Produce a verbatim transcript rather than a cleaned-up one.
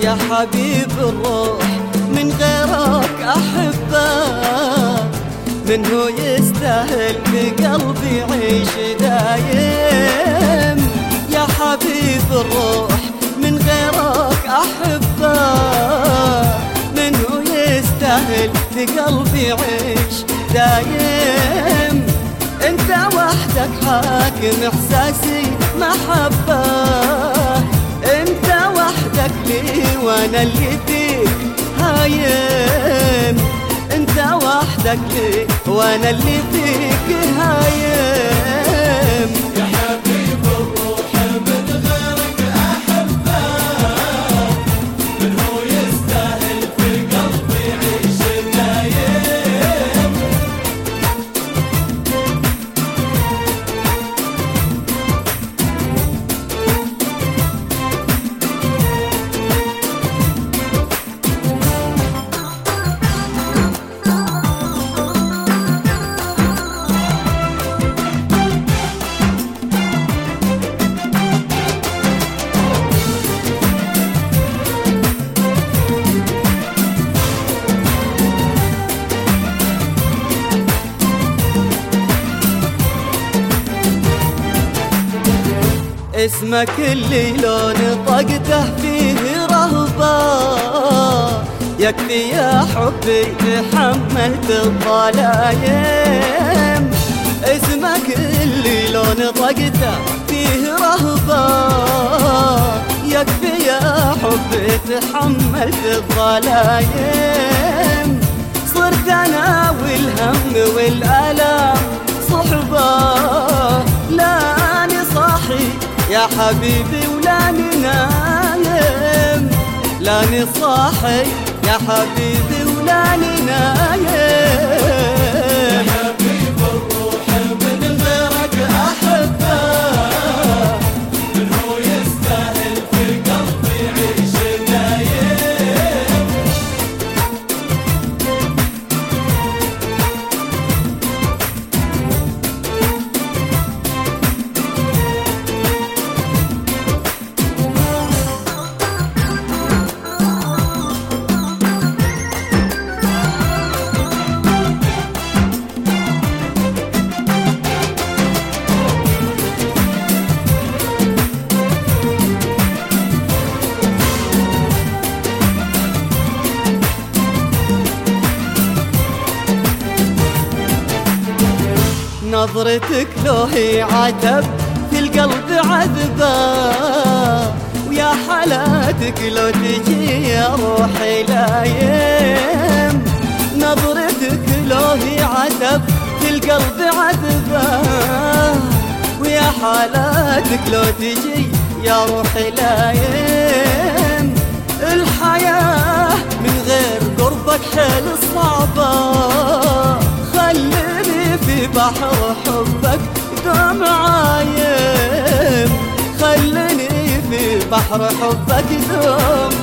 يا حبيب الروح من غيرك أحبه، من هو يستاهل بقلبي يعيش دايم. يا حبيب الروح من غيرك أحبه، من هو يستاهل بقلبي يعيش دايم. انت وحدك حاكم احساسي محبة، انت وحدك لي وانا اللي فيك هايم، انت وحدك لي وانا اللي فيك هايم. يا حبيب الروح من غيرك احبه، من هو يستاهل في قلبي يعيش دايم. اسمك اللي لون طقته فيه رهبة، يكفي يا حبي تحملت الظلايم. اسمك اللي لون طقته فيه رهبة، يكفي يا حبي تحملت الظلايم. صرت انا والهم والالام صحبة، لاني صاحي يا حبيبي ولاني نايم، لاني صاحي يا حبيبي ولاني نايم. يا حبيب الروح من غيرك احبه، من هو يستاهل في قلبي يعيش دايم. نظرتك لو هي عتب في القلب عذبة، ويا حالاتك لو تجي يا روحي لايم. نظرتك لو هي عتب في القلب عذبة، ويا حالاتك لو تجي يا روحي لايم. الحياة من غير قربك حيل صعبة، خليني في بحر حبك دوم عايم، خليني في بحر حبك دوم